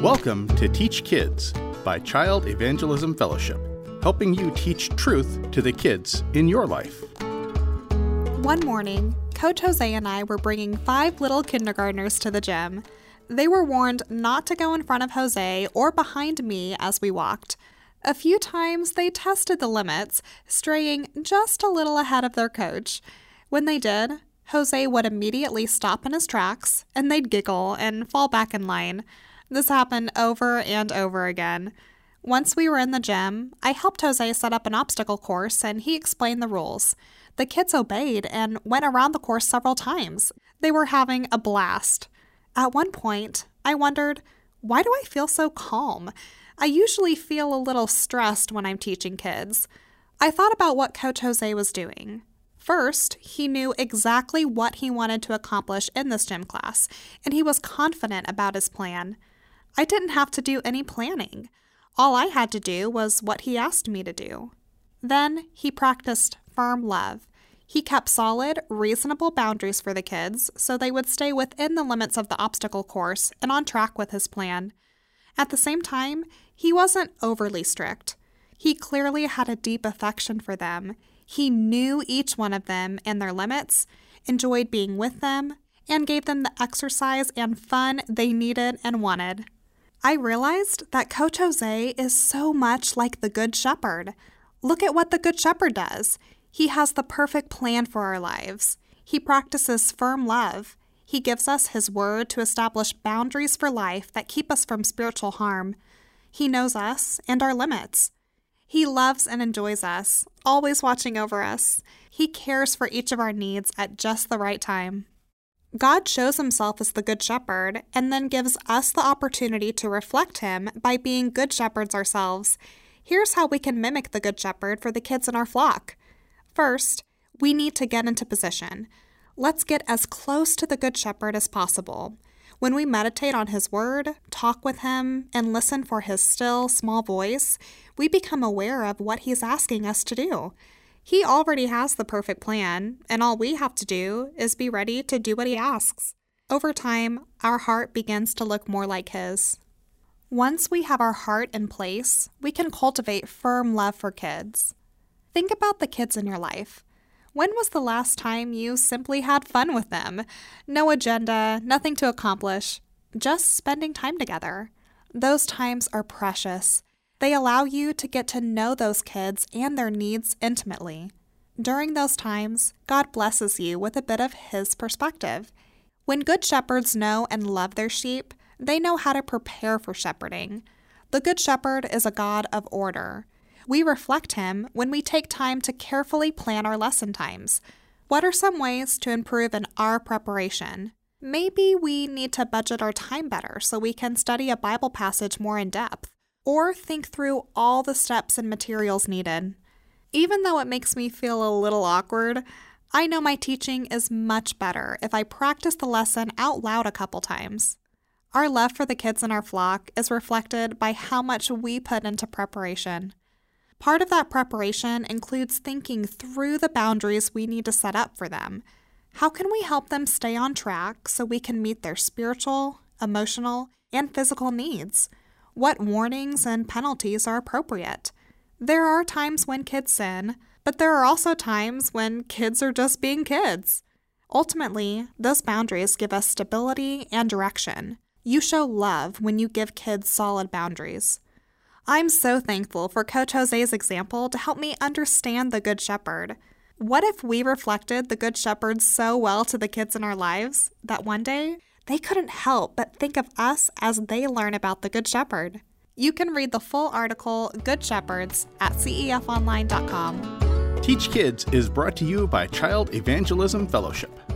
Welcome to Teach Kids by Child Evangelism Fellowship, helping you teach truth to the kids in your life. One morning, Coach Jose and I were bringing 5 little kindergartners to the gym. They were warned not to go in front of Jose or behind me as we walked. A few times they tested the limits, straying just a little ahead of their coach. When they did, Jose would immediately stop in his tracks, and they'd giggle and fall back in line. This happened over and over again. Once we were in the gym, I helped Jose set up an obstacle course, and he explained the rules. The kids obeyed and went around the course several times. They were having a blast. At one point, I wondered, why do I feel so calm? I usually feel a little stressed when I'm teaching kids. I thought about what Coach Jose was doing. First, he knew exactly what he wanted to accomplish in this gym class, and he was confident about his plan. I didn't have to do any planning. All I had to do was what he asked me to do. Then he practiced firm love. He kept solid, reasonable boundaries for the kids so they would stay within the limits of the obstacle course and on track with his plan. At the same time, he wasn't overly strict. He clearly had a deep affection for them. He knew each one of them and their limits, enjoyed being with them, and gave them the exercise and fun they needed and wanted. I realized that Coach Jose is so much like the Good Shepherd. Look at what the Good Shepherd does. He has the perfect plan for our lives. He practices firm love. He gives us his word to establish boundaries for life that keep us from spiritual harm. He knows us and our limits. He loves and enjoys us, always watching over us. He cares for each of our needs at just the right time. God shows himself as the Good Shepherd and then gives us the opportunity to reflect him by being good shepherds ourselves. Here's how we can mimic the Good Shepherd for the kids in our flock. First, we need to get into position. Let's get as close to the Good Shepherd as possible. When we meditate on his word, talk with him, and listen for his still, small voice, we become aware of what he's asking us to do. He already has the perfect plan, and all we have to do is be ready to do what he asks. Over time, our heart begins to look more like his. Once we have our heart in place, we can cultivate firm love for kids. Think about the kids in your life. When was the last time you simply had fun with them? No agenda, nothing to accomplish, just spending time together. Those times are precious. They allow you to get to know those kids and their needs intimately. During those times, God blesses you with a bit of his perspective. When good shepherds know and love their sheep, they know how to prepare for shepherding. The Good Shepherd is a God of order. We reflect him when we take time to carefully plan our lesson times. What are some ways to improve in our preparation? Maybe we need to budget our time better so we can study a Bible passage more in depth, or think through all the steps and materials needed. Even though it makes me feel a little awkward, I know my teaching is much better if I practice the lesson out loud a couple times. Our love for the kids in our flock is reflected by how much we put into preparation. Part of that preparation includes thinking through the boundaries we need to set up for them. How can we help them stay on track so we can meet their spiritual, emotional, and physical needs? What warnings and penalties are appropriate? There are times when kids sin, but there are also times when kids are just being kids. Ultimately, those boundaries give us stability and direction. You show love when you give kids solid boundaries. I'm so thankful for Coach Jose's example to help me understand the Good Shepherd. What if we reflected the Good Shepherd so well to the kids in our lives that one day they couldn't help but think of us as they learn about the Good Shepherd? You can read the full article, Good Shepherds, at cefonline.com. Teach Kids is brought to you by Child Evangelism Fellowship.